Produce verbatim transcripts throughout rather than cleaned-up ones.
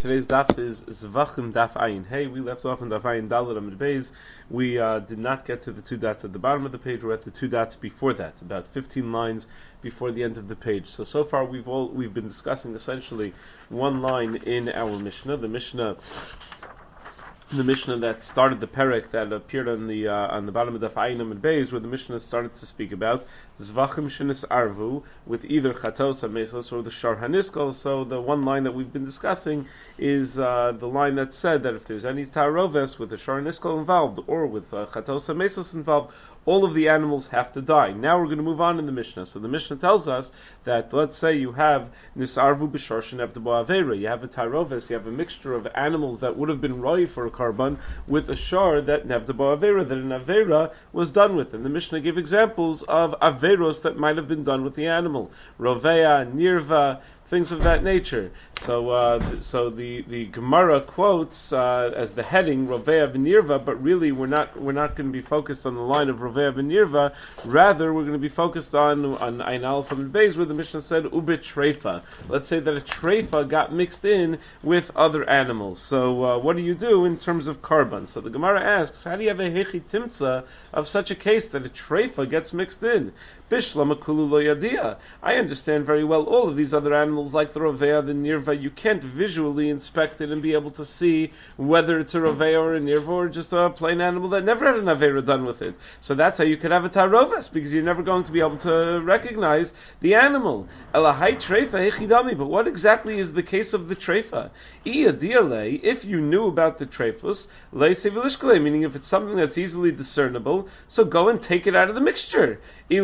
Today's daf is Zvachim Daf Ayin. Hey, we left off on Daf Ayin Dalet Amud Beis. We uh, did not get to the two dots at the bottom of the page. We're at the two dots before that, about fifteen lines before the end of the page. So so far we've all we've been discussing essentially one line in our Mishnah. The Mishnah. The Mishnah that started the perek that appeared on the uh, on the bottom of the Ayin Amud Beis, where the Mishnah started to speak about Zvachim Shenis Arvu with either Chatos HaMesos or the Shar HaNiskal. So the one line that we've been discussing is uh, the line that said that if there's any Ta'aroves with the Shar HaNiskal involved or with uh, Chatos HaMesos involved, all of the animals have to die. Now we're going to move on in the Mishnah. So the Mishnah tells us that, let's say you have Nisarvu B'Shar Shenevdabo Avera, you have a Ta'aroves, you have a mixture of animals that would have been roi for a karban with a shar that Nevdabo Avera, that an Avera was done with. And the Mishnah gave examples of Averos that might have been done with the animal. Rovea, Nirva, things of that nature. So, uh, so the, the Gemara quotes uh, as the heading Rovea v'Nirva, but really we're not we're not going to be focused on the line of Rovea v'Nirva. Rather, we're going to be focused on on Ein Aleph from the Beis, where the Mishnah said Ubit Treifa. Let's say that a treifa got mixed in with other animals. So, uh, what do you do in terms of karban? So the Gemara asks, how do you have a hechi timtza of such a case that a treifa gets mixed in? Bishlam akulu lo yadia. I understand very well all of these other animals, like the Rovea, the Nirva, you can't visually inspect it and be able to see whether it's a Rovea or a Nirva or just a plain animal that never had an Avera done with it. So that's how you could have a Taroves, because you're never going to be able to recognize the animal. Elahai Treifa Echidami, but what exactly is the case of the Treifa? If you knew about the Treifus, meaning if it's something that's easily discernible, so go and take it out of the mixture.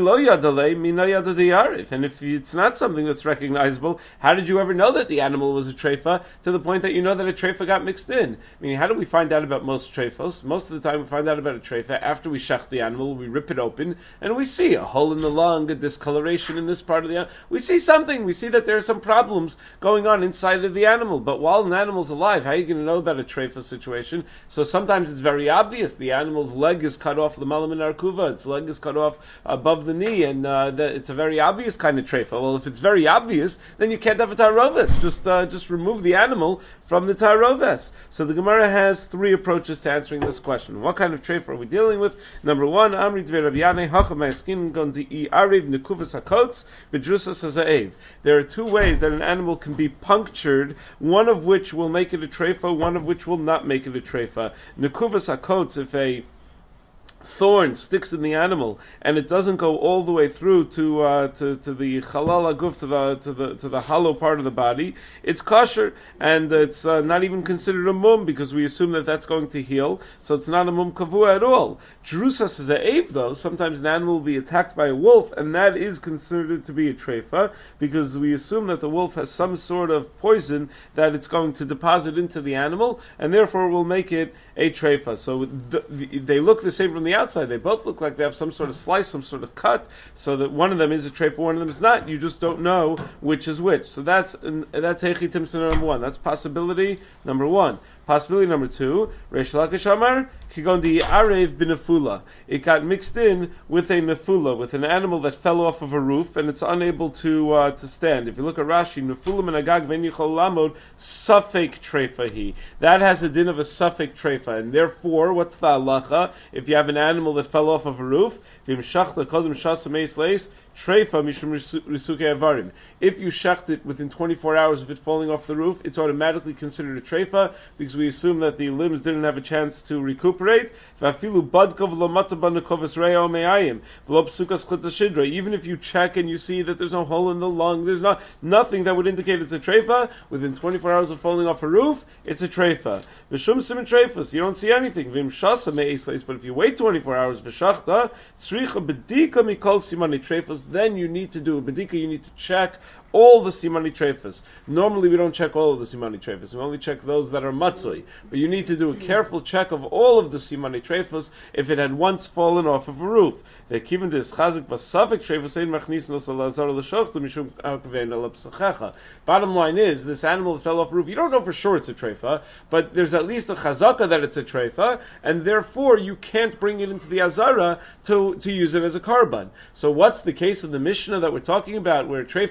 And if it's not something that's recognizable, how did you ever know that the animal was a treifa to the point that you know that a treifa got mixed in? I mean, how do we find out about most treifos? Most of the time we find out about a treifa after we shech the animal, we rip it open, and we see a hole in the lung, a discoloration in this part of the animal. We see something. We see that there are some problems going on inside of the animal. But while an animal's alive, how are you going to know about a treifa situation? So sometimes it's very obvious. The animal's leg is cut off, the malam in arkuva, its leg is cut off above the knee, and uh, the, it's a very obvious kind of treifa. Well, if it's very obvious, then you can't have a taroves. Just uh, just remove the animal from the taroves. So the Gemara has three approaches to answering this question. What kind of treifa are we dealing with? Number one, Amri Dvei Rabbi Yanai Hacham Ma'askin Gondi Ariv Nekuvas Hakots B'Drusas Hazaev. There are two ways that an animal can be punctured, one of which will make it a treifa, one of which will not make it a treifa. Nekuvas Hakots, if a thorn sticks in the animal and it doesn't go all the way through to uh, to, to the halal aguf, to the to the to the hollow part of the body, it's kosher, and it's uh, not even considered a mum, because we assume that that's going to heal, so it's not a mum kavua at all. Jerusas is a ave, though. Sometimes an animal will be attacked by a wolf, and that is considered to be a treifa, because we assume that the wolf has some sort of poison that it's going to deposit into the animal, and therefore will make it a treifa. So the, the, they look the same from the outside. They both look like they have some sort of slice, some sort of cut, so that one of them is a treifa, one of them is not. You just don't know which is which. So that's that's hechi timtzah number one. That's possibility number one. Possibility number two, Reish Lakish Amar, Kigon di Arev binefula. It got mixed in with a nefula, with an animal that fell off of a roof, and it's unable to uh, to stand. If you look at Rashi, nefula menagag v'nichol lamod, suffik treifahi. That has a din of a suffik treifa, and therefore, what's the halacha? If you have an animal that fell off of a roof, v'imshach lekodim shasa meis leis, treifa mishum risuke avarim. If you shecht it within twenty-four hours of it falling off the roof, it's automatically considered a treifa, because we assume that the limbs didn't have a chance to recuperate. Even if you check and you see that there's no hole in the lung, there's not nothing that would indicate it's a treifa, within twenty-four hours of falling off a roof, it's a treifa. You don't see anything. But if you wait twenty-four hours, then you need to do a bedika, you need to check all the simani treifas. Normally we don't check all of the simani treifas. We only check those that are matzoi. But you need to do a careful check of all of the simani treifas if it had once fallen off of a roof. Bottom line is, this animal that fell off a roof, you don't know for sure it's a treifa, but there's at least a chazaka that it's a treifa, and therefore you can't bring it into the azara to, to use it as a karban. So what's the case of the Mishnah that we're talking about, where a treifa gets mixed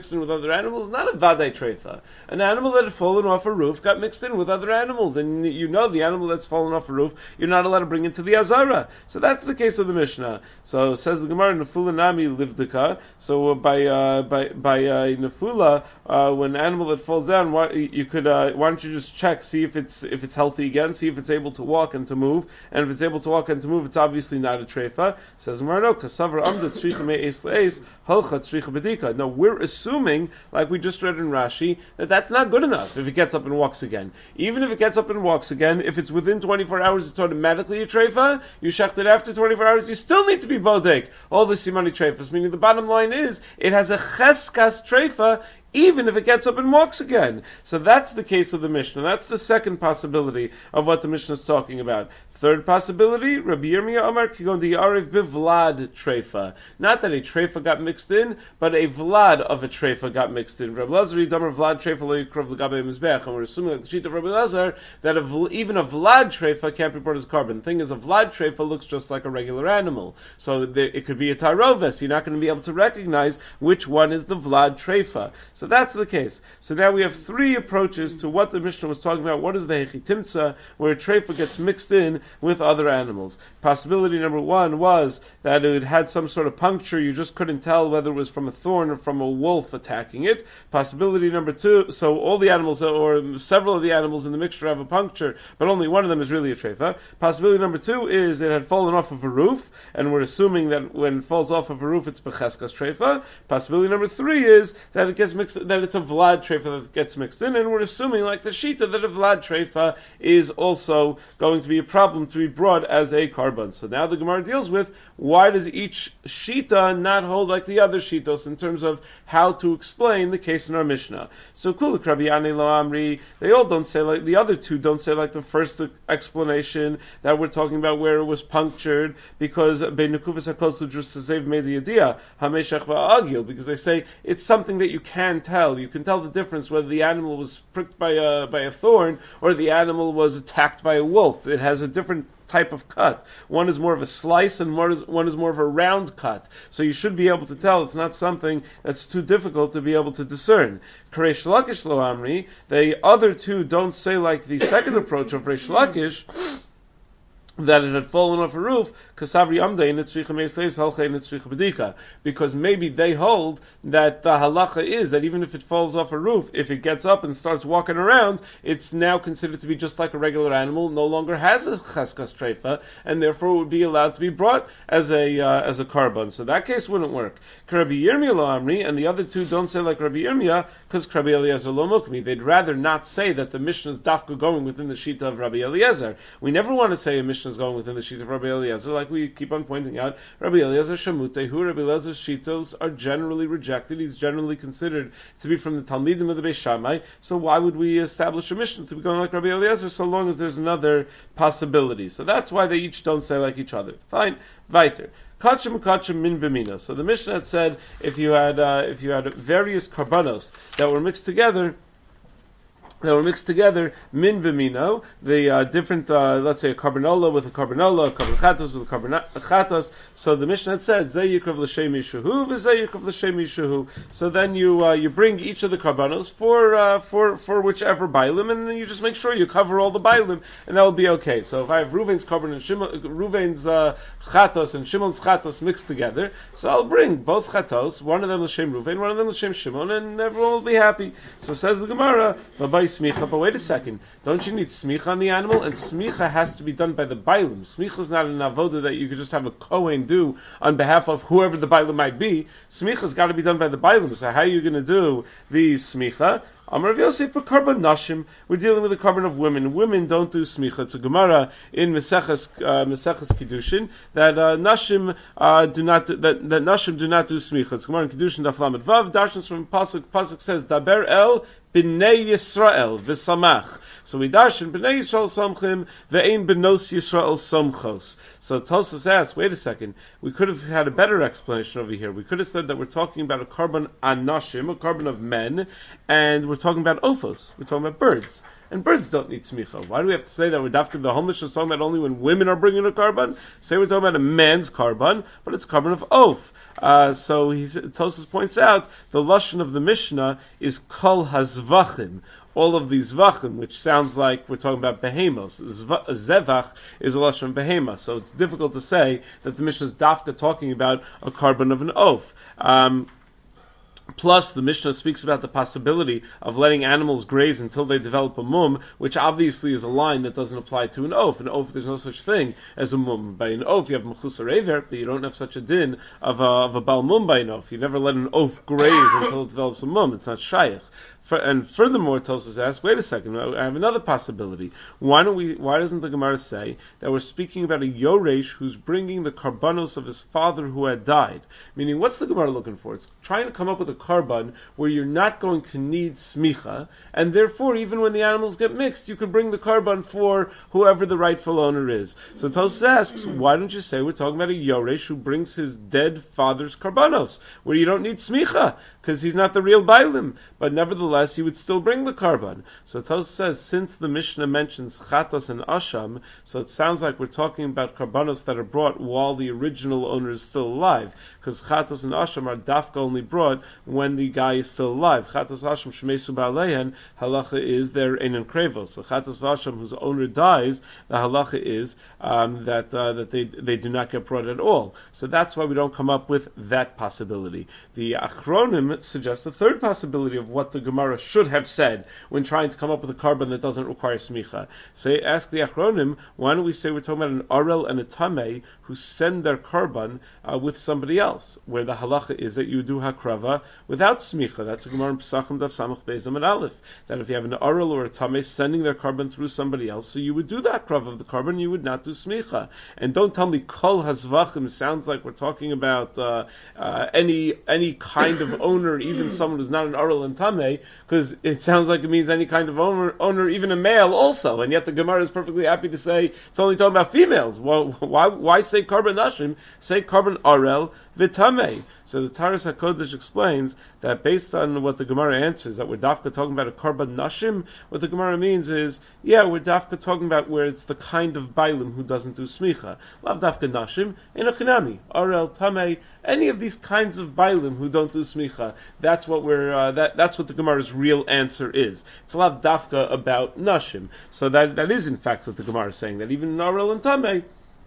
mixed in with other animals is not a vadai treifa. An animal that had fallen off a roof got mixed in with other animals, and you know the animal that's fallen off a roof, you're not allowed to bring into the azara. So that's the case of the Mishnah. So says the Gemara, nefula nami livdika. So uh, by uh, by by uh, nefula, uh, when an animal that falls down, why, you could uh, why don't you just check, see if it's if it's healthy again, see if it's able to walk and to move, and if it's able to walk and to move, it's obviously not a treifa. Says the Gemara, no, kasavar amda tzricha me'es le'es halcha tzricha bedika. No, we're assuming, like we just read in Rashi, that that's not good enough if it gets up and walks again. Even if it gets up and walks again, if it's within twenty-four hours, it's automatically a treifa. You shecht it after twenty-four hours, you still need to be bodek. All the simani treifas, meaning the bottom line is, it has a cheskas treifa, even if it gets up and walks again. So that's the case of the Mishnah. That's the second possibility of what the Mishnah is talking about. Third possibility, Rabbi Yirmiyah Amar kigon di'ariv bivlad treifa. Not that a treifa got mixed in, but a vlad of a treifa got mixed in. Rabbi Lazar Damar vlad treifa lo yikrav l'gabei mizbech. And we're assuming like the sheet of Rabbi Lazar that a, even a vlad treifa can't be brought as carbon. The thing is, a vlad treifa looks just like a regular animal. So there, it could be a taroves. You're not going to be able to recognize which one is the vlad treifa. So that's the case. So now we have three approaches to what the Mishnah was talking about. What is the hechitimtza, where a treifa gets mixed in with other animals? Possibility number one was that it had some sort of puncture. You just couldn't tell whether it was from a thorn or from a wolf attacking it. Possibility number two, so all the animals, or several of the animals in the mixture have a puncture, but only one of them is really a treifa. Possibility number two is it had fallen off of a roof, and we're assuming that when it falls off of a roof, it's becheskas treifa. Possibility number three is that it gets mixed, that it's a vlad treifa that gets mixed in, and we're assuming, like the shita, that a vlad treifa is also going to be a problem to be brought as a carbon. So now the Gemara deals with why does each shita not hold like the other shitos in terms of how to explain the case in our Mishnah. So kuluk Rabbi Yanai lo amri, they all don't say like the other two don't say like the first explanation that we're talking about where it was punctured, because beinukuvas hakosu drusazev made the idea hameshach va'agil, because they say it's something that you can tell. You can tell the difference whether the animal was pricked by a by a thorn or the animal was attacked by a wolf. It has a different type of cut. One is more of a slice and one is, one is more of a round cut. So you should be able to tell. It's not something that's too difficult to be able to discern. Reish Lakish lo amri, the other two don't say like the second approach of Reish Lakish, that it had fallen off a roof, because maybe they hold that the halacha is that even if it falls off a roof, if it gets up and starts walking around, it's now considered to be just like a regular animal, no longer has a cheskas treifa, and therefore would be allowed to be brought as a uh, as a carbon. So that case wouldn't work. Rabbi Yirmiyah lo amri, and the other two don't say like Rabbi Yirmiyah, because Rabbi Eliezer lo mukmi. They'd rather not say that the Mishnah is dafka going within the shita of Rabbi Eliezer. We never want to say a Mishnah is going within the sheet of Rabbi Eliezer, like we keep on pointing out. Rabbi Eliezer shamutehu, Rabbi Eliezer's shitos are generally rejected. He's generally considered to be from the Talmidim of the Beis Shammai. So why would we establish a Mishnah to be going like Rabbi Eliezer, so long as there's another possibility? So that's why they each don't say like each other. Fine, weiter. Kachim kachim min b'mina. So the Mishnah had said if you had uh, if you had various karbanos that were mixed together. That were mixed together, min b'mino, the uh, different, uh, let's say a carbanola with a carbanola, a carbonachatos with a carbonachatos. So the Mishnah had said, Zeh yikrav l'shem yishuhu, v'zeh yikrav l'shem yishuhu. So then you uh, you bring each of the carbanos for uh, for for whichever bailim, and then you just make sure you cover all the bailim, and that will be okay. So if I have Ruvain's carbon and Shimon, Ruvain's uh, chatos and Shimon's chatos mixed together, so I'll bring both chatos, one of them l'shem Ruvain, one of them l'shem Shimon, and everyone will be happy. So says the Gemara, smicha, but wait a second. Don't you need smicha on the animal? And smicha has to be done by the bailim. Smicha is not an avoda that you could just have a kohen do on behalf of whoever the bailim might be. Smicha has got to be done by the bailim. So how are you going to do the smicha? Amar Rav Yosef, carbon nashim. We're dealing with the carbon of women. Women don't do smicha. It's a Gemara in Meseches uh, Meseches Kiddushin that uh, nashim uh, do not that, that nashim do not do smicha. It's Gemara in Kiddushin Daf Lamed Vav. Darshans from Pasuk. Pasuk says Daber El B'nei Yisrael v'samach. So we darshan B'nei Yisrael samchim ve'ein B'nos Yisrael samchos. So Tosfos asks, wait a second, we could have had a better explanation over here. We could have said that we're talking about a carbon anashim, a carbon of men, and we're talking about ophos. We're talking about birds. and birds don't need smicha. Why do we have to say that we're dafka the homish is talking about only when women are bringing a carbon? Say we're talking about a man's carbon, but it's carbon of oaf. Uh, so he Tosfos points out the lashon of the Mishnah is kol hazvachim. All of these zvachim, which sounds like we're talking about behemos. Zevach is a lashon behema, so it's difficult to say that the Mishnah is dafka talking about a carbon of an oaf. Um, Plus, the Mishnah speaks about the possibility of letting animals graze until they develop a mum, which obviously is a line that doesn't apply to an oaf. An oaf, there's no such thing as a mum. By an oaf, you have mechus rever, but you don't have such a din of a, of a bal mum by an oaf. You never let an oaf graze until it develops a mum. It's not shayach. For, and furthermore, Tosfos asks, wait a second, I have another possibility. Why don't we? Why doesn't the Gemara say that we're speaking about a yoresh who's bringing the karbanos of his father who had died? Meaning, what's the Gemara looking for? It's trying to come up with a karban where you're not going to need smicha, and therefore, even when the animals get mixed, you could bring the karban for whoever the rightful owner is. So Tosfos asks, why don't you say we're talking about a yoresh who brings his dead father's karbanos, where you don't need smicha, because he's not the real bailim, but nevertheless, you would still bring the karban. So Tosfos says, since the Mishnah mentions chatos and asham, so it sounds like we're talking about karbanos that are brought while the original owner is still alive, because chatos and asham are dafka only brought when the guy is still alive. Chatos asham shmeisu ba'alehen, halacha is their einen krevos. So chatos asham, whose owner dies, the halacha is um, that uh, that they they do not get brought at all. So that's why we don't come up with that possibility. The achronim suggests a third possibility of what the Gemara should have said when trying to come up with a carbon that doesn't require smicha. Say, ask the achronim, why don't we say we're talking about an arel and a tamei who send their carbon uh, with somebody else, where the halacha is that you do hakrava without smicha. That's the Gemara in Pesachim Daf Samach Beis Amud Aleph. That if you have an arel or a tamei sending their carbon through somebody else, so you would do that hakrava of the carbon, you would not do smicha. And don't tell me kol hazvachim sounds like we're talking about uh, uh, any any kind of owner, even someone who's not an arel and tamei, because it sounds like it means any kind of owner, owner, even a male also, and yet the Gemara is perfectly happy to say it's only talking about females. Well, why why say carbon nashim? Say carbon arel v'tamei. So the Taras HaKodesh explains that based on what the Gemara answers, that we're dafka talking about a carbon nashim, what the Gemara means is, yeah, we're dafka talking about where it's the kind of bailim who doesn't do smicha. Lav dafka nashim, in a chinami, arel, tamei, any of these kinds of bailim who don't do smicha. That's what we're, uh, that, that's what the Gemara's real answer is. It's lav dafka about nashim. So that, that is in fact what the Gemara is saying, that even in arel and tamei,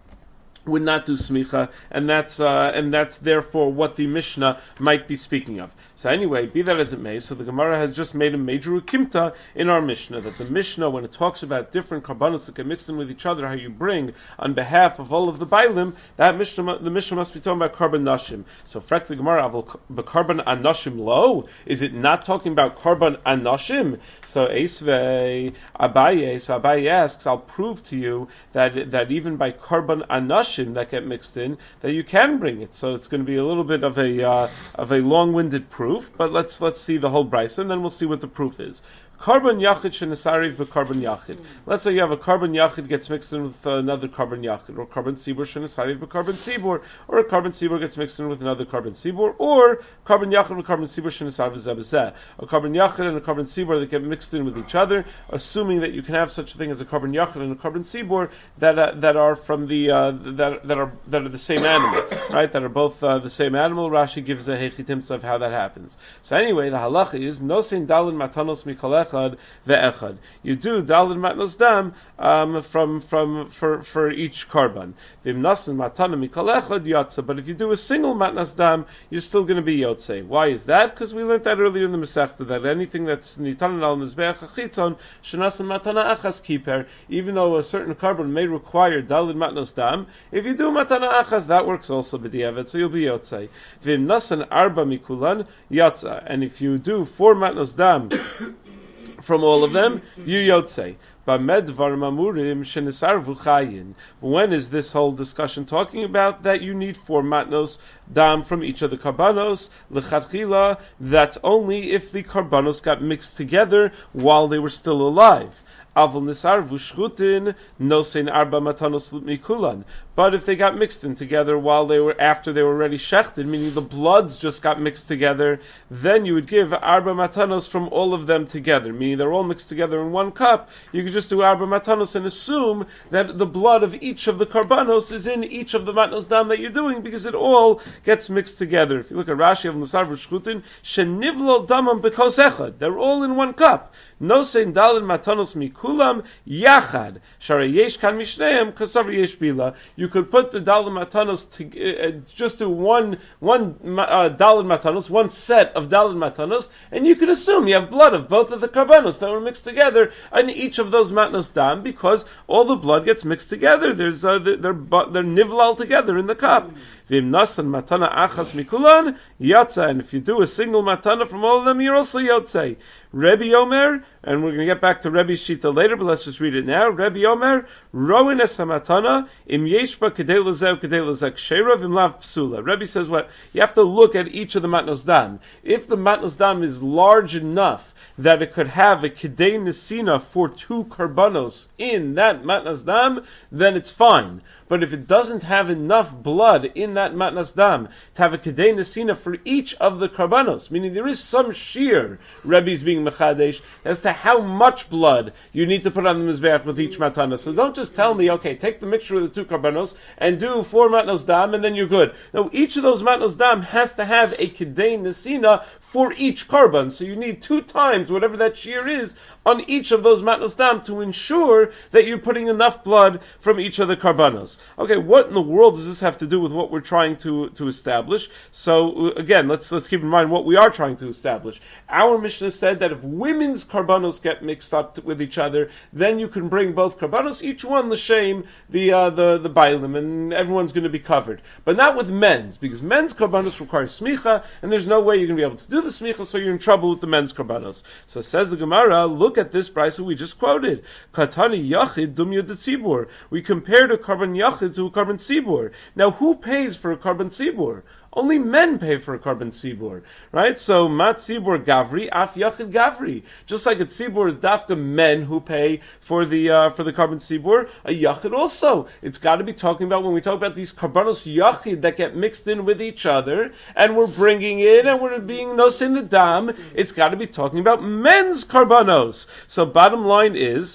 would not do smicha, and that's uh, and that's therefore what the Mishnah might be speaking of. So anyway, be that as it may, so the Gemara has just made a major ukimta in our Mishnah, that the Mishnah, when it talks about different karbanos that get mixed in with each other, how you bring on behalf of all of the bailim, that Mishnah, the Mishnah must be talking about karban nashim. So frak the Gemara, karban anashim lo, is it not talking about karban anashim? So Eisvei Abaye, so Abaye asks, I'll prove to you that that even by karban anashim that get mixed in, that you can bring it. So it's going to be a little bit of a uh, of a long-winded proof. But let's let's see the whole brisa, and then we'll see what the proof is. Carbon yachid shenesariv v'carbon yachid. Let's say you have a carbon yachid gets mixed in with another carbon yachid, or carbon sibur shenesariv v'carbon sibur, or a carbon sibur gets mixed in with another carbon sibur, or carbon yachid with carbon sibur shenesariv v'zebazeh. A carbon yachid and a carbon sibur that get mixed in with each other, assuming that you can have such a thing as a carbon yachid and a carbon sibur that uh, that are from the uh, that that are that are the same animal, right? That are both uh, the same animal. Rashi gives a hechitimtza of how that happens. So anyway, the halacha is nosein dalin matanos mikolech. Ve'echad. You do dalid matnos dam um, from from for for each carbon. V'imnasin matana mikol echad yotza. But if you do a single matnas dam, you're still going to be yotze. Why is that? Because we learned that earlier in the Masechta, that anything that's nitanan al mizbeach hachiton shenasin matana achas kiper. Even though a certain carbon may require dalid matnos dam, if you do matana achas, that works also b'diavad, so you'll be yotze. V'imnasin arba mikulan yotza. And if you do four matnos dam from all of them, you yotze. When is this whole discussion talking about? That you need four matnos dam from each of the karbanos, l'chadchila, that's only if the karbanos got mixed together while they were still alive. Avol nisar v'shchutin nosein arba matanos mikulan. But if they got mixed in together while they were, after they were already shechted, meaning the bloods just got mixed together, then you would give arba matanos from all of them together, meaning they're all mixed together in one cup. You could just do arba matanos and assume that the blood of each of the karbanos is in each of the matnos dam that you're doing, because it all gets mixed together. If you look at Rashi of Musar v'Shchutin, shenivlo damam bekos echad, they're all in one cup. No sein dalin matanos mikulam yachad. Shara yesh kan mishneim kasav yesh bila. You could put the dalin matanos to, uh, just to one one uh, dalin matanos, one set of dalin matanos, and you can assume you have blood of both of the karbanos that were mixed together in each of those matnos dam, because all the blood gets mixed together. There's uh, they're they're nivlal together in the cup. Vim nasan matana achas mikulan yatsa, and if you do a single matana from all of them, you're also yotze. Rebbe Omer, and we're going to get back to Rebbe's Shita later, but let's just read it now. Rebbe Omer, Roin es hamatana, im yeshba kedei lezev kedei lezek sheira vim lav psula. Rebbe says what? You have to look at each of the matnos dam. If the matnos dam is large enough that it could have a kedei nesina for two karbanos in that matnos dam, then it's fine. But if it doesn't have enough blood in that matnas dam to have a kedei nesina for each of the karbanos, meaning there is some shear, Rebbe's being mechadesh, as to how much blood you need to put on the mizbeach with each matana. So don't just tell me, okay, take the mixture of the two karbanos and do four matnos dam and then you're good. No, each of those matnos dam has to have a kedei nesina for each karban. So you need two times whatever that shear is on each of those matnos dam to ensure that you're putting enough blood from each of the karbanos. Okay, what in the world does this have to do with what we're trying to, to establish? So again, let's let's keep in mind what we are trying to establish. Our Mishnah said that if women's karbanos get mixed up t- with each other, then you can bring both karbanos, each one the shame, the uh, the the bailim, and everyone's going to be covered. But not with men's, because men's karbanos require smicha, and there's no way you're going to be able to do the smicha, so you're in trouble with the men's karbanos. So says the Gemara, look at this brisa we just quoted. Katani yachid dum yud tzibur. We compared a karban yachid to a karban tzibur. Now, who pays for a karban tzibur? Only men pay for a karban tzibur, right? So mat tzibur gavri, af yachid gavri. Just like a tzibur is dafka men who pay for the uh, for the karban tzibur, a yachid also. It's got to be talking about when we talk about these karbanos yachid that get mixed in with each other, and we're bringing in and we're being nos in the dam. It's got to be talking about men's karbanos. So bottom line is.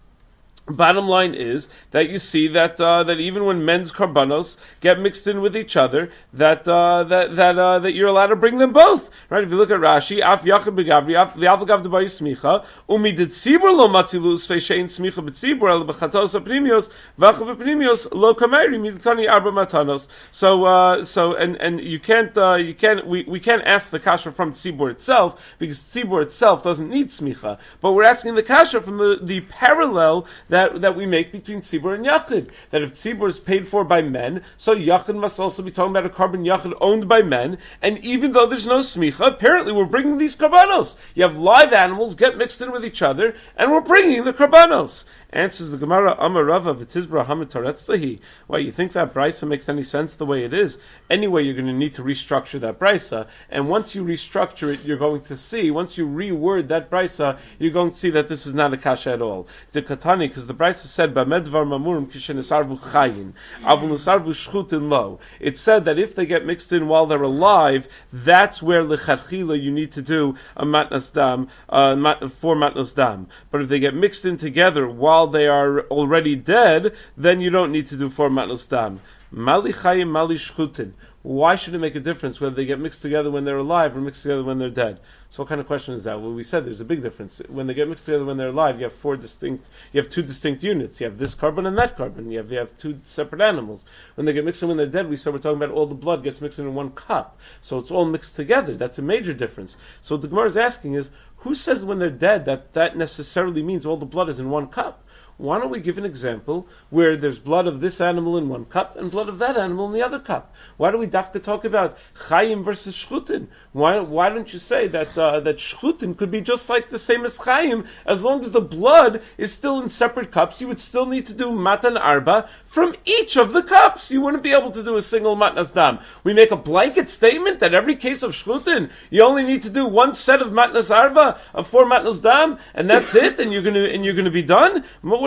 Bottom line is that you see that uh, that even when men's karbanos get mixed in with each other, that uh, that that uh, that you're allowed to bring them both, right? If you look at Rashi, af yachid begavri, af v'avagav debayi smicha, umi did tzibur lo matzilu sfeishein smicha b'tzibur el b'chatos apnimios v'achav apnimios lo kameri midtani arba matanos. So uh, so and and you can't uh, you can't we, we can't ask the kasha from tzibur itself, because tzibur itself doesn't need smicha, but we're asking the kasha from the, the parallel that that we make between tzibur and yachid. That if tzibur is paid for by men, so yachid must also be talking about a karban yachid owned by men. And even though there's no smicha, apparently we're bringing these karbanos. You have live animals get mixed in with each other, and we're bringing the karbanos. Answers the Gemara, Amar Rava v'tizbra hamitaretzahi. Why, you think that brisa makes any sense the way it is? Anyway, you're going to need to restructure that brisa, and once you restructure it, you're going to see, once you reword that brisa, you're going to see that this is not a kasha at all. The katani, because the brisa said, Bamedvar mamurim kishenisarvu chayin, avu nisarvu shchutin lo. It said that if they get mixed in while they're alive, that's where lechatchila you need to do a matnas dam, uh, mat, four matnas dam. But if they get mixed in together while they are already dead, then you don't need to do four matnos dam. Mali chayim, mali shchutin. Why should it make a difference whether they get mixed together when they're alive or mixed together when they're dead? So what kind of question is that? Well, we said there's a big difference. When they get mixed together when they're alive, you have four distinct, you have two distinct units. You have this carbon and that carbon. You have you have two separate animals. When they get mixed in when they're dead, we said we're talking about all the blood gets mixed in one cup. So it's all mixed together. That's a major difference. So what the Gemara is asking is, who says when they're dead that that necessarily means all the blood is in one cup? Why don't we give an example where there's blood of this animal in one cup and blood of that animal in the other cup? Why do we dafka talk about chayim versus shchutin? Why why don't you say that uh, that shchutin could be just like the same as chayim, as long as the blood is still in separate cups? You would still need to do matan arba from each of the cups. You wouldn't be able to do a single matnas dam. We make a blanket statement that every case of shchutin, you only need to do one set of matnas arba of four matnas dam, and that's it, and you're gonna and you're gonna be done. What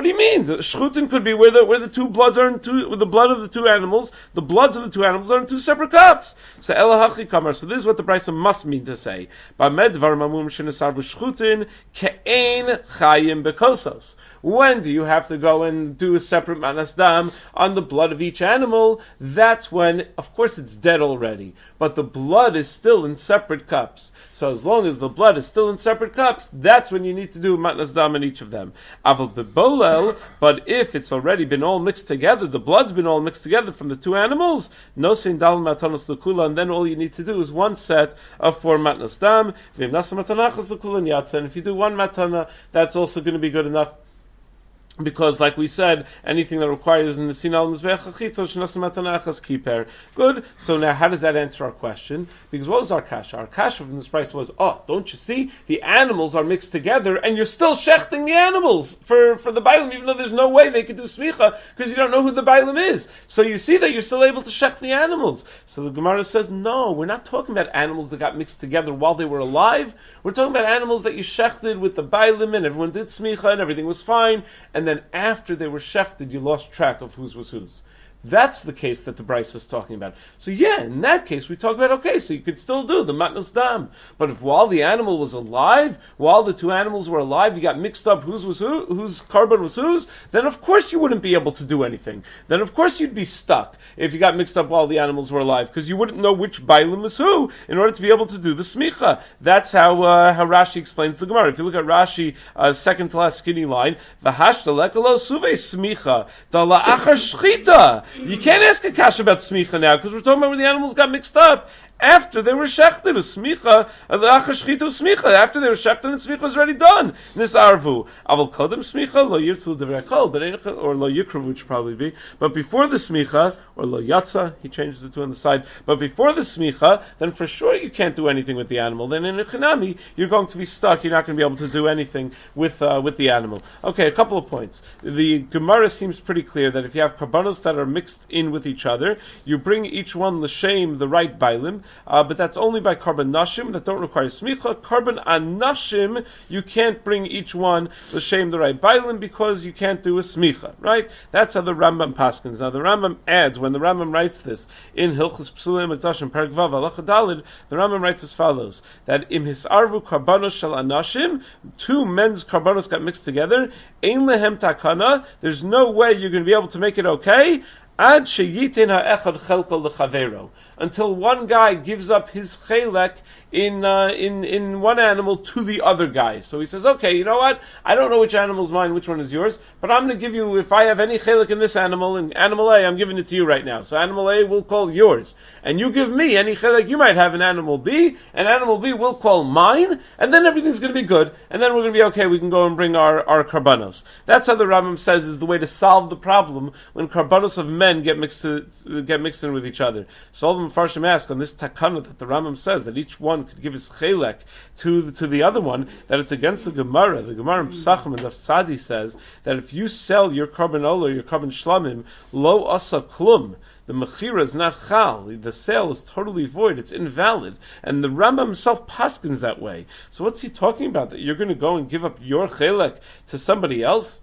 what he means. Shchutin could be where the where the two bloods are in two, with the blood of the two animals, the bloods of the two animals are in two separate cups. So elahachi kamar. So this is what the brisa must mean to say. Bamedvar mamum shenesarvu shchutin ke'ein chayim bekosos. When do you have to go and do a separate manas dam on the blood of each animal? That's when, of course, it's dead already, but the blood is still in separate cups. So as long as the blood is still in separate cups, that's when you need to do manas dam in each of them. Aval bebolel, but if it's already been all mixed together, the blood's been all mixed together from the two animals, no sein dal matanos lekula, and then all you need to do is one set of four matnas dam. V'im nasa matanachas lekula yatsa, and if you do one matana, that's also going to be good enough. Because, like we said, anything that requires in the sinal mizbeach achitzo shenasem matanachas kiper. Good. So now, how does that answer our question? Because what was our kasha? Our kasha from this price was, oh, don't you see? The animals are mixed together, and you're still shechting the animals for, for the bailim, even though there's no way they could do smicha, because you don't know who the bailim is. So you see that you're still able to shech the animals. So the Gemara says, no, we're not talking about animals that got mixed together while they were alive. We're talking about animals that you shechted with the bailim, and everyone did smicha, and everything was fine, and And then after they were shechted, you lost track of whose was whose. That's the case that the Bryce is talking about. So yeah, in that case, we talk about, okay, so you could still do the matnas dam. But if while the animal was alive, while the two animals were alive, you got mixed up whose was who, whose carbon was whose, then of course you wouldn't be able to do anything. Then of course you'd be stuck if you got mixed up while the animals were alive, because you wouldn't know which bailim was who in order to be able to do the smicha. That's how uh, how Rashi explains the Gemara. If you look at Rashi, uh, second to last skinny line, v'hashta lekalo suve smicha da la'achar shchita. You can't ask a kasha about smicha now, because we're talking about when the animals got mixed up after they were shechted. A smicha, the achashchita smicha. After they were shechted, and smicha was already done. This arvu, aval kodem smicha lo yirtzu devrakol, but or lo yikra, which probably be. But before the smicha, or lo yatsa, he changes the two on the side. But before the smicha, then for sure you can't do anything with the animal. Then in a chinami, you're going to be stuck. You're not going to be able to do anything with uh, with the animal. Okay, a couple of points. The Gemara seems pretty clear that if you have karbanos that are mixed in with each other, you bring each one l'shem, the right bailim, uh, but that's only by karban nashim that don't require smicha. Karban anashim, you can't bring each one l'shem, the right bailim, because you can't do a smicha, right? That's how the Rambam paskins. Now the Rambam adds, when the Rambam writes this in Hilchos Psulim Mikdashim Perek Vav Halacha Dalid, the Rambam writes as follows: that im hisarvu karbanos shel anashim, two men's karbanos got mixed together, ein lehem takana, there's no way you're going to be able to make it okay. Ad sheyitin ha'echad chelko lechavero, until one guy gives up his chelek in uh, in in one animal to the other guy. So he says, okay, you know what? I don't know which animal's mine, which one is yours, but I'm going to give you, if I have any chelek in this animal, in animal A, I'm giving it to you right now. So animal A will call yours, and you give me any chelek you might have in animal B, and animal B will call mine, and then everything's going to be good, and then we're going to be okay. We can go and bring our our karbanos. That's how the Rambam says is the way to solve the problem when karbanos of men get mixed to, get mixed in with each other. So all the Mefarshim ask on this takana that the Rambam says that each one could give his chelek to the, to the other one, that it's against the Gemara. The Gemara in Pesachim and the Tzadi says that if you sell your carbon ola, your carbon shlamim, lo asa klum, the mechira is not chal, the sale is totally void, it's invalid. And the Rambam himself paskins that way. So what's he talking about? That you're going to go and give up your chelek to somebody else?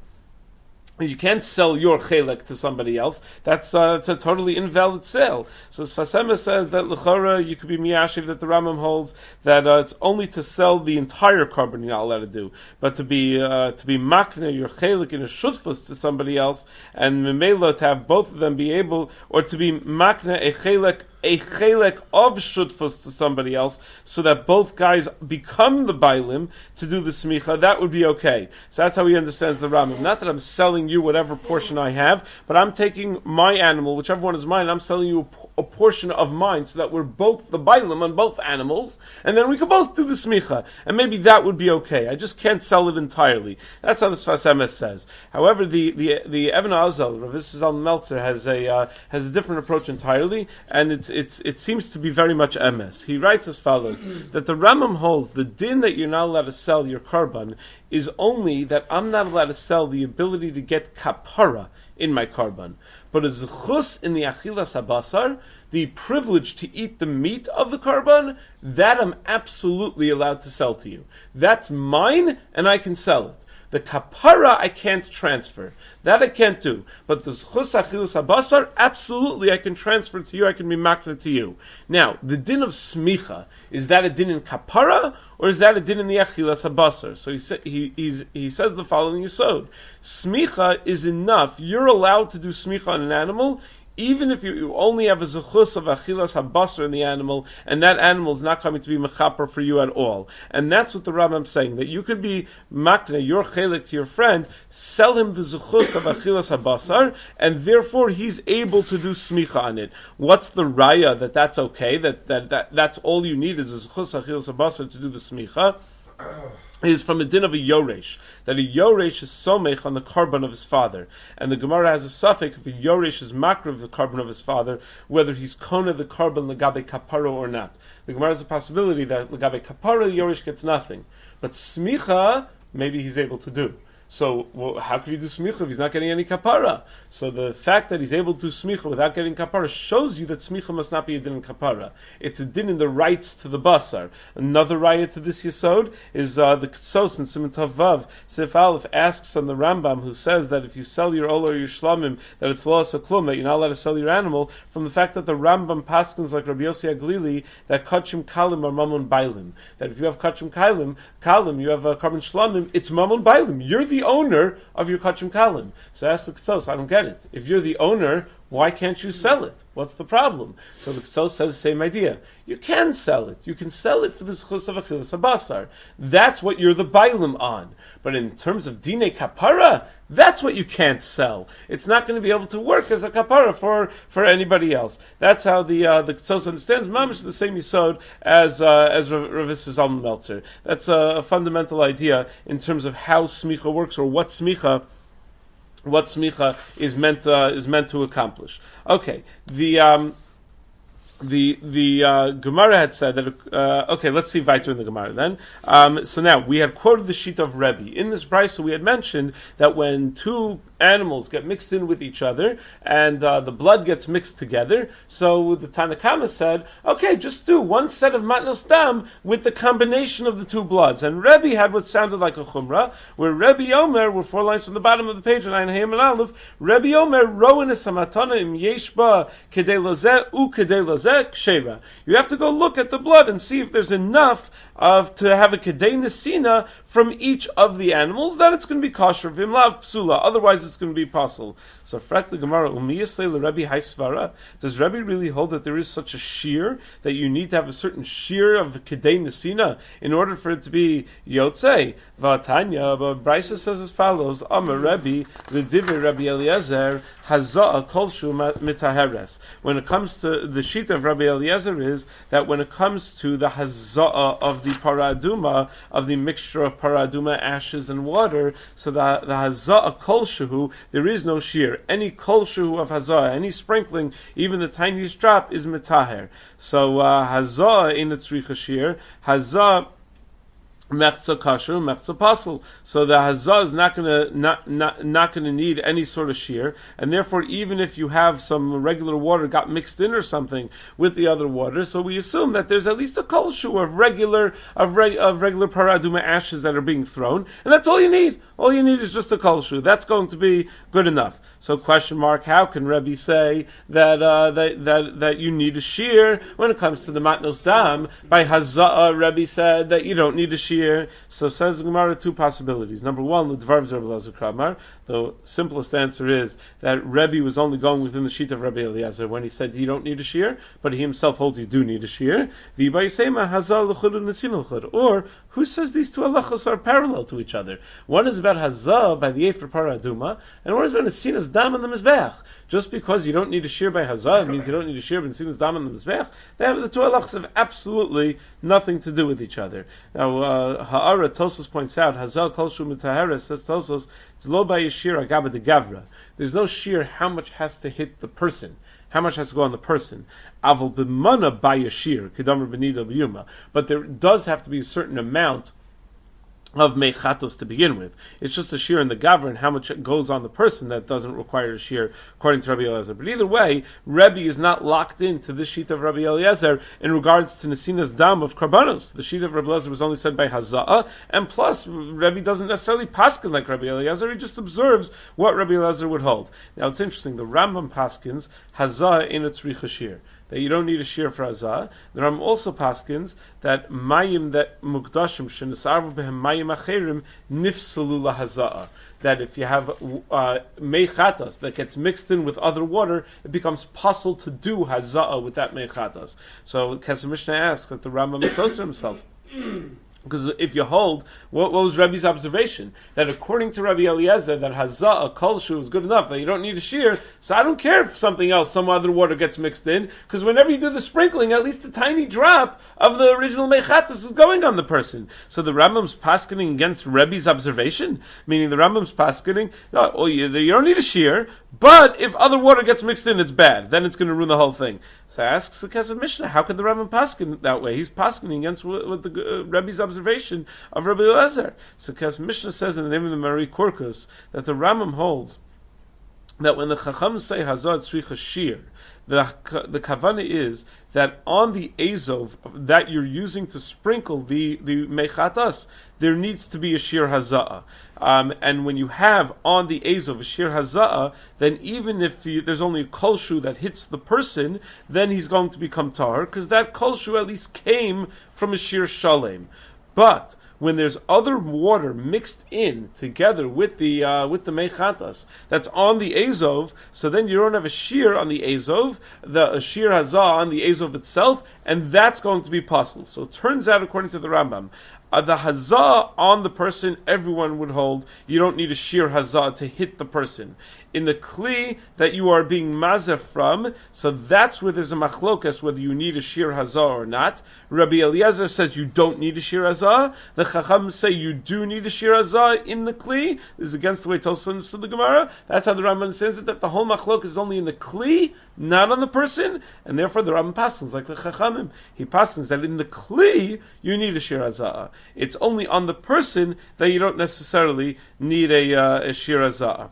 You can't sell your chelek to somebody else. That's uh, it's a totally invalid sale. So Sfas Emes says that l'chora you could be miyashiv that the Rambam holds that uh, it's only to sell the entire carbon you're not allowed to do, but to be uh, to be makna your chelek in a shutfus to somebody else, and memela to have both of them be able, or to be makna a chelek a chelek of shutfus to somebody else, so that both guys become the bailim to do the smicha, that would be okay. So that's how he understands the Rambam. Not that I'm selling you whatever portion I have, but I'm taking my animal, whichever one is mine, I'm selling you a, a portion of mine, so that we're both the bailim on both animals, and then we can both do the smicha, and maybe that would be okay. I just can't sell it entirely. That's how the Sfas Emes says. However, the the the Even Azel, Rav Yisrael Meltzer, has a uh, has a different approach entirely, and it's It's, it seems to be very much emes. He writes as follows, that the Rambam holds the din that you're not allowed to sell your karban is only that I'm not allowed to sell the ability to get kapara in my karban. But a zechus in the achilas habasar, the privilege to eat the meat of the karban, that I'm absolutely allowed to sell to you. That's mine, and I can sell it. The kapara I can't transfer. That I can't do. But the zchus achilas habasar, absolutely I can transfer to you, I can be makna to you. Now, the din of smicha, is that a din in kapara, or is that a din in the achilas habasar? So he, sa- he, he's, he says the following yisod. Smicha is enough. You're allowed to do smicha on an animal, even if you, you only have a zechus of achilas habasar in the animal, and that animal is not coming to be mechaper for you at all. And that's what the Rambam is saying, that you could be makna, your chelik to your friend, sell him the zechus of achilas habasar, and therefore he's able to do smicha on it. What's the raya that that's okay, that, that, that that's all you need is a zechus achilas habasar to do the smicha? Is from a din of a yoresh, that a yoresh is somech on the carbon of his father, and the Gemara has a suffix if a yoresh is makra of the carbon of his father, whether he's kona the carbon legabe kapara or not. The Gemara has a possibility that legabe kapara the yoresh gets nothing, but smicha maybe he's able to do. So well, how could he do smicha if he's not getting any kapara? So the fact that he's able to do smicha without getting kapara shows you that smicha must not be a din in kapara. It's a din in the rights to the basar. Another raya to this yesod is uh, the Ketsos in Siman Tav Vav. Sif Aleph asks on the Rambam, who says that if you sell your ola or your shlamim, that it's lo asaklum, that you're not allowed to sell your animal, from the fact that the Rambam paskins like Rabbi Yossi Aglili, that kachim kalim are mamun bailim. That if you have kachim kalim, kalim, you have a carbon shlamim, it's mamun bailim. You're the owner of your kachim kalim. So ask the Ketsos, I don't get it. If you're the owner, why can't you sell it? What's the problem? So the Ketsos says the same idea. You can sell it. You can sell it for the zchus of achilas habasar. That's what you're the bailim on. But in terms of dine kapara, that's what you can't sell. It's not going to be able to work as a kapara for, for anybody else. That's how the uh, the Ketsos understands mamish the same yisod as uh, as Rav Zalman Meltzer. That's a, a fundamental idea in terms of how smicha works, or what smicha what smicha is meant uh, is meant to accomplish. Okay, the um, the the uh, Gemara had said that. Uh, okay, let's see weiter in the Gemara then. Um, so now we had quoted the sheet of Rebbe in this brayso. We had mentioned that when two animals get mixed in with each other and uh, the blood gets mixed together, so the Tanakama said, okay, just do one set of matnos dam with the combination of the two bloods. And Rebbe had what sounded like a chumrah, where Rebbe Omer, we're four lines from the bottom of the page, and Hayim and Aleph, Rebbe Omer, roin es hamatana im yeshba kedei lazeh u kedei lazeh kshera. You have to go look at the blood and see if there's enough of to have a kedei nesina from each of the animals, that it's going to be kosher, v'imlav psula, otherwise it's going to be possible. So, frak the Gemara, umiyasle l'Rebbe haisvara. Does Rebbe really hold that there is such a shear that you need to have a certain shear of the kedei nesina in order for it to be yotzei? V'atanya, but Brisa says as follows: Amar Rebbe, l'divrei Rabbi Eliezer, hazaa kolshu mitaheres. When it comes to the sheet of Rabbi Eliezer, is that when it comes to the hazaa of the paraduma, of the mixture of paraduma, ashes and water, so the the hazaa kolshu, there is no shear. Any kolshu of hazaa, any sprinkling, even the tiniest drop, is mitaher. So uh, hazaa in its tzricha shear, hazaa mechza kasher, mechza pasul. So the hazah is not going to not not not going to need any sort of shear, and therefore even if you have some regular water got mixed in or something with the other water, so we assume that there's at least a kolshu of regular of, reg, of regular paraduma ashes that are being thrown, and that's all you need. All you need is just a kolshu. That's going to be good enough. So question mark, how can Rebbe say that uh, that that that you need a shear when it comes to the matnos dam? By hazah, Rebbe said that you don't need a shear. So says the Gemara, two possibilities. Number one, l'dvar Rebbe Eliezer Kramar. The simplest answer is that Rebbe was only going within the sheet of Rebbe Eliezer when he said you don't need a shear, but he himself holds you do need a shear. Or who says these two halachos are parallel to each other? One is about hazah by the Efer Paraduma, and one is about Nesinas Dam in the Mizbeach. Just because you don't need a shear by hazah, it means you don't need a shear by Nesinas Dam in the Mizbeach. They have the two halachos have absolutely nothing to do with each other. Now, uh, Ha'ara Tosos points out hazah kolshu mitaheres, says Tosos, it's lo by yeshir agaba de gavra. There's no shear how much has to hit the person. How much has to go on the person? Aval b'mana by yeshir, kedamar b'nida b'yuma. But there does have to be a certain amount of mechatos to begin with. It's just a shear in the gaver and how much it goes on the person that doesn't require a shear according to Rabbi Eliezer. But either way, Rebbe is not locked into this sheet of Rabbi Eliezer in regards to Nesina's dam of karbanos. The sheet of Rabbi Eliezer was only said by Haza'ah, and plus Rebbe doesn't necessarily paskin like Rabbi Eliezer, he just observes what Rabbi Eliezer would hold. Now it's interesting, the Rambam paskins Haza'ah in its richa shear, that you don't need a shear for Haza'ah. The Rambam also paskins that mayim that mukdashim shenisarvu behem mayim acherim nifsalu lahaza'ah. That if you have uh, mechatas that gets mixed in with other water, it becomes possible to do haza'ah with that mechatas. So Kesef Mishnah asks that the Rambam associates himself. Because if you hold, what, what was Rebbe's observation? That according to Rabbi Eliezer, that haza'ah, kolshu, is good enough, that you don't need a shear, so I don't care if something else, some other water gets mixed in, because whenever you do the sprinkling, at least a tiny drop of the original mechatas is going on the person. So the Rambam's paskening against Rebbe's observation, meaning the Rambam's paskening, no, oh, you, you don't need a shear, but if other water gets mixed in, it's bad. Then it's going to ruin the whole thing. So I ask the Kesef Mishnah, how could the Rambam pasken that way? He's paskening against what, what the uh, Rebbe's observation of Rabbi Eliezer. So Kesef Mishnah says in the name of the Mari Korkus that the Rambam holds that when the Chacham say Hazah Tzricha Shir, the the kavana is that on the azov that you're using to sprinkle the the mechatas, there needs to be a shir haza'ah. Um, and when you have on the azov a shir haza'ah, then even if you, there's only a kolshu that hits the person, then he's going to become tar, because that kolshu at least came from a shir shalem. But when there's other water mixed in together with the uh, with the mechatas that's on the azov, so then you don't have a shear on the azov, the a shear hazah on the azov itself, and that's going to be possible. So it turns out, according to the Rambam, uh, the hazah on the person, everyone would hold, you don't need a shear hazah to hit the person. In the kli that you are being mazeh from, so that's where there's a machlokas whether you need a shear hazah or not. Rabbi Eliezer says you don't need a shear hazah. The Chacham say you do need a shear hazah in the kli. This is against the way Tosfos understood the Gemara. That's how the Rambam says it, that the whole machlok is only in the kli, not on the person, and therefore the Rambam passes like the Chachamim. He passes that in the kli you need a shear hazah. It's only on the person that you don't necessarily need a, uh, a shear hazah.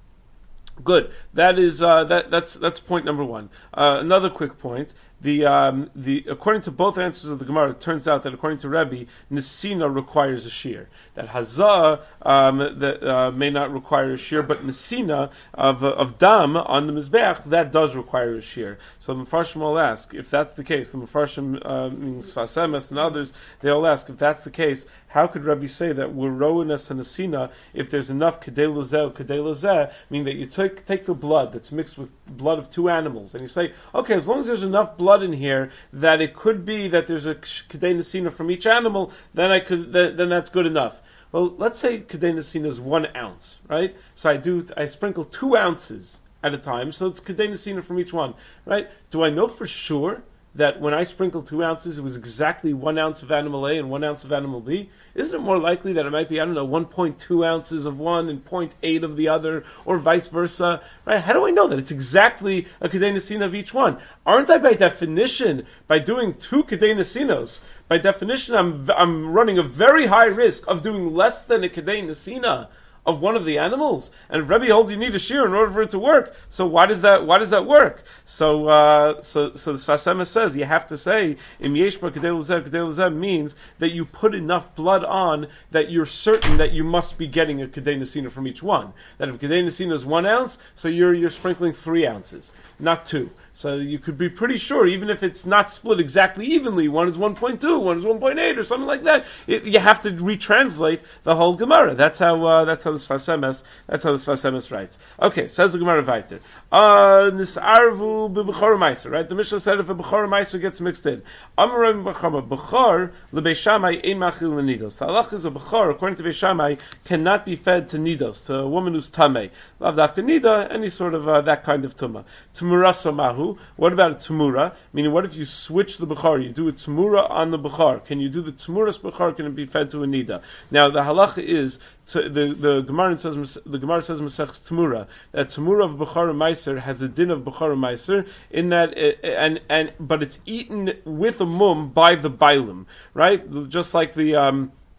Good. That is uh, that. That's that's point number one. Uh, another quick point. The um, the according to both answers of the Gemara, it turns out that according to Rebbe, Nesina requires a shear. That Hazah um, that uh, may not require a shear, but Nesina of uh, of dam on the mizbeach that does require a shear. So the Mefarshim will ask if that's the case. The Mefarshim, uh, means Sfas Emes and others, they all ask if that's the case. How could Rebbe say that we're roinas and Nesina if there's enough kedei lezeh kedei lezeh, meaning that you take take the blood that's mixed with blood of two animals, and you say, okay, as long as there's enough blood in here that it could be that there's a kedei nesina from each animal, then I could then, then that's good enough. Well, let's say kedei nesina is one ounce, right? So I do I sprinkle two ounces at a time, so it's kedei nesina from each one, right? Do I know for sure that when I sprinkled two ounces, it was exactly one ounce of animal A and one ounce of animal B? Isn't it more likely that it might be, I don't know, one point two ounces of one and zero point eight of the other, or vice versa? Right? How do I know that it's exactly a kedei nesina of each one? Aren't I, by definition, by doing two kedei nesinos, by definition, I'm I'm running a very high risk of doing less than a kedei nesina of one of the animals? And Rebbe holds you need a shear in order for it to work. So why does that why does that work? So uh, so so the Sfas Emes says you have to say im yesh ba kedei lezeh kedei lezeh means that you put enough blood on that you're certain that you must be getting a kedei nesina from each one. That if kedei nesina is one ounce, so you're you're sprinkling three ounces, not two. So you could be pretty sure, even if it's not split exactly evenly, one is one point two, one is one point eight, or something like that. It, you have to retranslate the whole Gemara. That's how uh, that's how the Sfas Emes that's how the Sfas Emes writes. Okay, says the Gemara weiter. Uh, nisarvu b'bechor meiser. Right, the Mishnah said if a bechor meiser gets mixed in, Amarim b'chama bechor lebeis Shammai ein machil lenidos. The halach is a bechor, according to Beis Shammai, cannot be fed to nidos, to a woman who's tamei. Lav dafka nida, any sort of uh, that kind of tumah. Tumuraso mahu. What about a tumura? Meaning, what if you switch the bechar? You do a tumura on the bechar. Can you do the tumuras bechar? Can it be fed to a nida? Now, the halacha is to, the the Gemara says the Gemara says Masechus Tumura that tumura of bechar meiser has a din of bechar meiser in that it, and and but it's eaten with a mum by the bailim, right? Just like the um,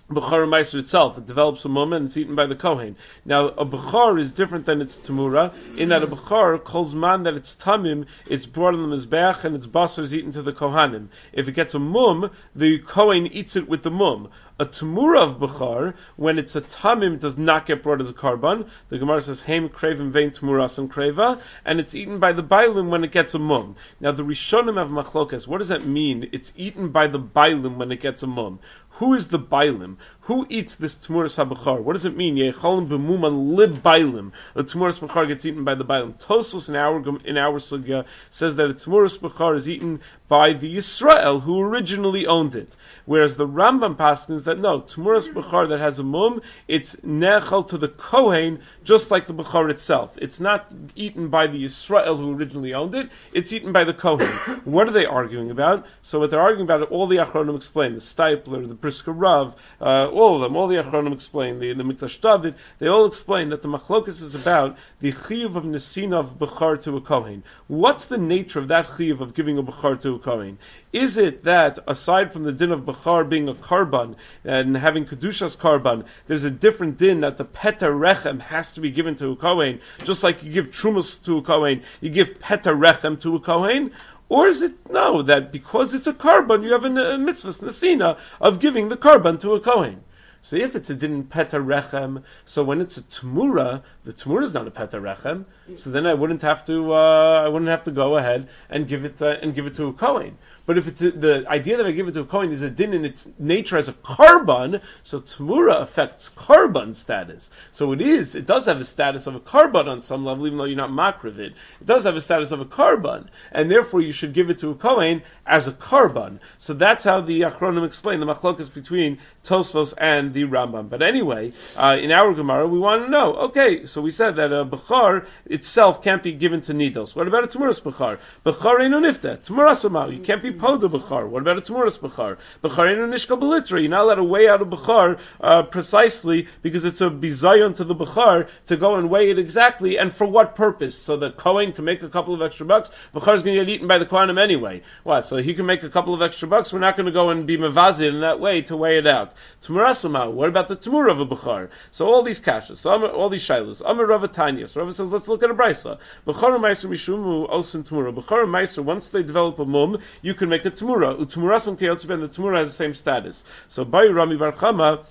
Bechor Meiser itself, it develops a mum and it's eaten by the Kohen. Now, a Bechor is different than its Tamura, in that a Bechor calls man that it's Tamim, it's brought on the Mizbeach, and its basar is eaten to the Kohanim. If it gets a mum, the Kohen eats it with the mum. A Tamura of Bechor, when it's a Tamim, does not get brought as a Karban. The Gemara says, Heim Krevim Vein Tamuras and Kreva, and it's eaten by the Bailim when it gets a mum. Now, the Rishonim have Machlokas. What does that mean? It's eaten by the Bailim when it gets a mum. Who is the Bailim? Who eats this Tmuras HaBechor? What does it mean? Yecholim b'muman lib Bailim. A Tmuras Bechor gets eaten by the Bailim. Tosfos in our in our sugya says that a Tmuras Bechor is eaten by the Yisrael who originally owned it. Whereas the Rambam paskins that no, Tmuras Bechor that has a mum, it's nechal to the Kohen, just like the Bechor itself. It's not eaten by the Yisrael who originally owned it. It's eaten by the Kohen. What are they arguing about? So what they're arguing about, all the Achronim explain. The Steipler, the Brisker Rav, uh, all of them, all the Achronim explain, the, the Mikdash David, they all explain that the Machlokas is about the Chiyuv of Nesina of Bechor to a Kohen. What's the nature of that Chiyuv of giving a Bechor to a Kohen? Is it that, aside from the din of Bechor being a Karban and having Kedushas Karban, there's a different din that the Peta Rechem has to be given to a Kohen, just like you give Trumas to a Kohen, you give Peta Rechem to a Kohen? Or is it, no, that because it's a Karban, you have a, a mitzvah, Nesina, of giving the Karban to a Kohen? So if it's a din Peta Rechem, so when it's a Tmura, the Tmura is not a Peta Rechem, so then I wouldn't have to, uh, I wouldn't have to go ahead and give it, uh, and give it to a Kohen. But if it's a, the idea that I give it to a Kohen is a din in its nature as a Karban, so Tmura affects Karban status. So it is, it does have a status of a Karban on some level, even though you're not makriv it. It does have a status of a Karban, and therefore you should give it to a Kohen as a Karban. So that's how the Achronim explain the machlokas between Tosfos and the Rambam. But anyway, uh, in our Gemara, we want to know, okay, so we said that a Bechor itself can't be given to Nidos. What about a Tmuras Bechor? Bechor einu nifta, Tmuras amau, you can't be Poda Bechor. What about a Tmuras Bechor? Bechor einu nishkal b'litra, you're not allowed to weigh out a Bechor uh, precisely because it's a bizayon to the Bechor to go and weigh it exactly, and for what purpose? So that Kohen can make a couple of extra bucks. Bechor is going to get eaten by the Kohanim anyway. What? So he can make a couple of extra bucks. We're not going to go and be mevazir in that way to weigh it out. Tmuras amau. What about the Tmura of a Bechor? So all these kashas, so all these shilas. Amar Rava Tanya. So Rava says, let's look at a brisa. Bechor meiser mishumu osin Tmura. Bechor meiser, once they develop a mum, you can make a Tmura. Utmurasum keyotziv, and the Tmura has the same status. So by Rami Bar Chama,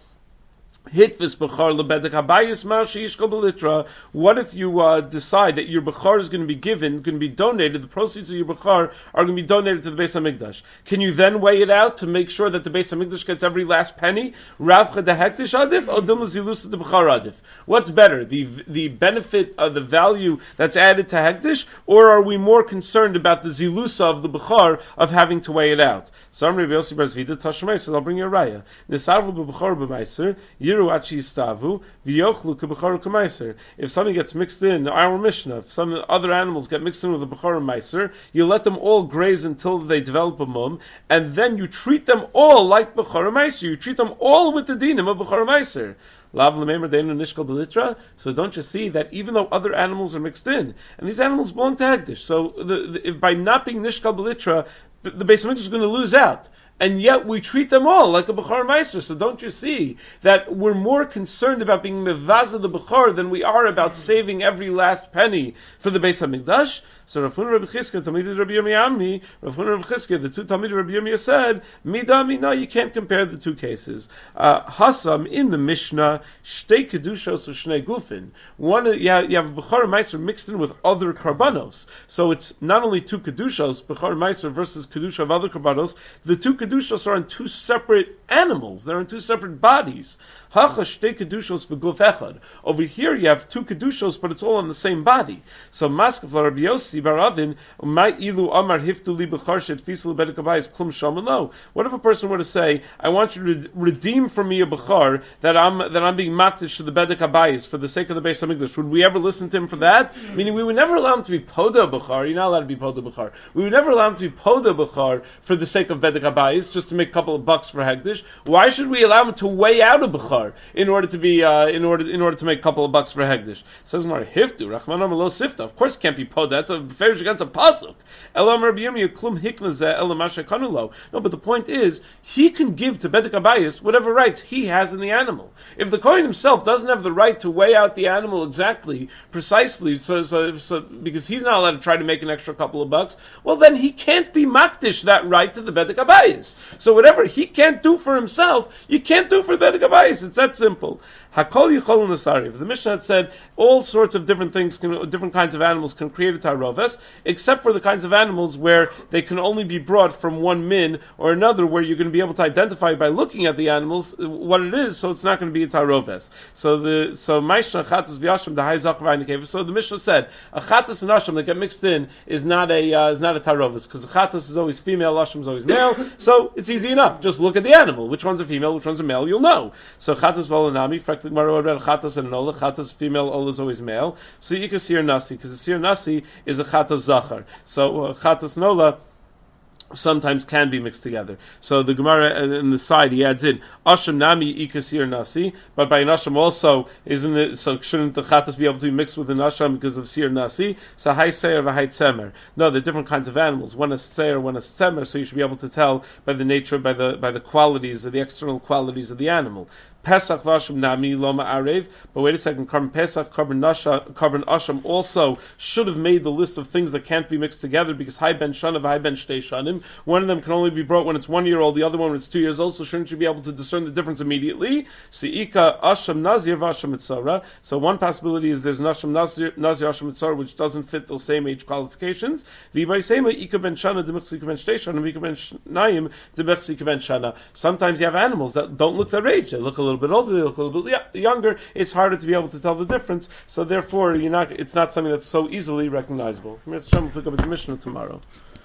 Hitvis Bechor lebedek habayis mar sheishkal b'litra. What if you uh, decide that your Bechor is going to be given, going to be donated, the proceeds of your Bechor are going to be donated to the Beis HaMikdash? Can you then weigh it out to make sure that the Beis HaMikdash gets every last penny? Ravcha de hektish adif, or dum zilusa de Bechor adif? What's better, the the benefit of the value that's added to hektish, or are we more concerned about the zilusa of the Bechor of having to weigh it out? So I'm Rabbi Yossi Bar Zvida Tashmei says, I'll bring you a raya. Nisarvu b'Bechor b'Meiser. If something gets mixed in, our Mishnah, if some other animals get mixed in with a Bechor and Meiser, you let them all graze until they develop a mum, and then you treat them all like Bechor and Meiser. You treat them all with the dinim of Bechor and Meiser. So don't you see that even though other animals are mixed in, and these animals belong to Hegdish, so the, the, if by not being Nishkal B'litra, the, the Beis HaMikdash is going to lose out. And yet we treat them all like a Bechor Meiser. So don't you see that we're more concerned about being mevazah the Bechor than we are about saving every last penny for the Beis HaMikdash? So Rav Huna Rabbi Chizkiah, Talmidei Rabbi Yirmiyah, Rav Huna Rabbi Chizkiah, the two Talmidei Rabbi Yirmiyah said, Midami, no, you can't compare the two cases. Uh, Hasam, in the Mishnah, Shtei Kedushos or Shnei Gufin. One, you have, you have Bechor Meiser mixed in with other Karbanos. So it's not only two Kedushos, Bechor Meiser versus Kedusha of other Karbanos, the two Kedushos are on two separate animals. They're in two separate bodies. Hacha Shtei Kedushos v'Guf Echad. Over here you have two Kedushos, but it's all on the same body. So Maskef Rabbi Yossi Bar Avin, my ilu amar hiftu li b'char she'tfisu lebedek habayis klum shaman lo. What if a person were to say, I want you to redeem for me a Bechor that I'm that I'm being makdish to the bedek habayis for the sake of the Beis HaMikdash? Would we ever listen to him for that? Mm-hmm. Meaning we would never allow him to be poda Bechor. You're not allowed to be poda Bechor. We would never allow him to be poda Bechor for the sake of bedek habayis. abayis just to make a couple of bucks for hegdish. Why should we allow him to weigh out a bechar in order to be uh, in order in order to make a couple of bucks for hegdish? Says Mar hiftu rachmanam lo sifta. Of course, it can't be pod. That's a ferish against a pasuk. Elam Rabbi Yirmiyah klum hiknazeh elam masha kanulo. No, but the point is, he can give to bedek abayis whatever rights he has in the animal. If the kohen himself doesn't have the right to weigh out the animal exactly, precisely, so, so, so because he's not allowed to try to make an extra couple of bucks, well then he can't be makdish that right to the bedek abayis. So whatever he can't do for himself, you can't do for the bedek abayis. It's that simple. Hakol yichol nasari. If the Mishnah had said all sorts of different things, can, different kinds of animals can create a taroves, except for the kinds of animals where they can only be brought from one min or another, where you're going to be able to identify by looking at the animals what it is, so it's not going to be a taroves. So the so Maishna chatas v'yashim the hayzach v'aynikeva. So the Mishnah said a chatas and asham that get mixed in is not a uh, is not a taroves, because the chatas is always female, asham is always male. So it's easy enough. Just look at the animal. Which one's a female, which one's a male, you'll know. So chatas v'olanami, the Gemara read chatas and nola. Chatas female, ola is always male. So you can see her nasi, because the sir nasi is a chatas zachar. So uh, chatas nola sometimes can be mixed together. So the Gemara in the side he adds in Asham Nami Ikasir Nasi, but by an Asham also isn't it? So shouldn't the Chatas be able to be mixed with an Asham because of Sir Nasi? So Hai Seir v'Hai Tzemer. No, they're different kinds of animals. One is Seir, one is Tzemer. So you should be able to tell by the nature, by the by the qualities, of the external qualities of the animal. Pesach v'Asham Nami Loma Arev. But wait a second, Carbon Pesach, Carbon Nasha, Carbon Asham also should have made the list of things that can't be mixed together, because Hai Ben Shana v'Hai Ben Shtei Shanim. One of them can only be brought when it's one year old, the other one when it's two years old, so shouldn't you be able to discern the difference immediately? So Ika Asham Nazir v'Asham Mitzara. So one possibility is there's an Asham Nazir, Nazir Asham Mitzara which doesn't fit those same age qualifications. V'Ibay Sema Ika Ben Shana Demechsi Ben Shtei Shanim Ika Ben Naim Demechsi Ben Shana. Sometimes you have animals that don't look their age. They look a little bit older, they look a little bit younger. It's harder to be able to tell the difference. So therefore, you're not. It's not something that's so easily recognizable. We'll pick up the Mishnah tomorrow.